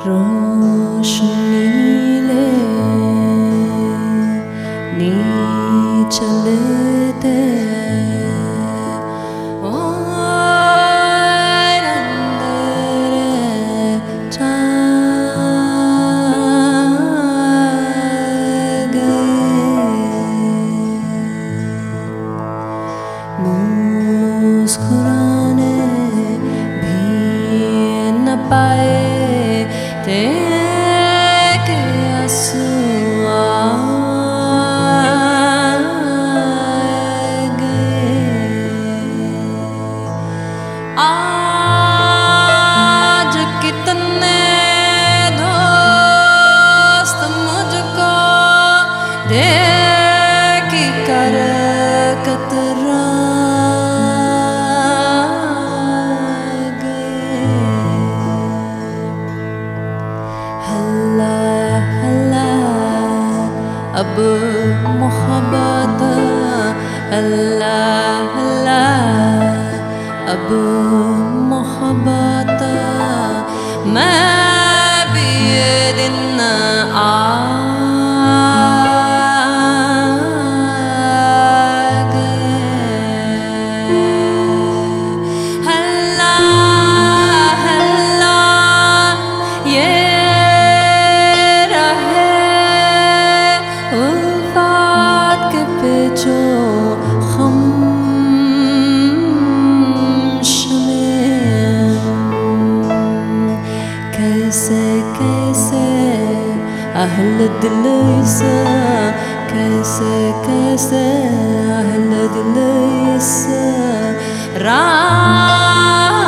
रोशनी ले नी चलते और अंदर जा गए मुस्कुराने भी न पाए तेरे आंसू आ गए। आज कितने दोस्त मुझको देख कर कतरा अब मोहब्बत अल्लाह अल्लाह अब मोहब्बत मैं भी ये दिन आ गए। अल्लाह अल्लाह ये जो हम कैसे कैसे अहल दिल इसा कैसे कैसे अहल दिल इसा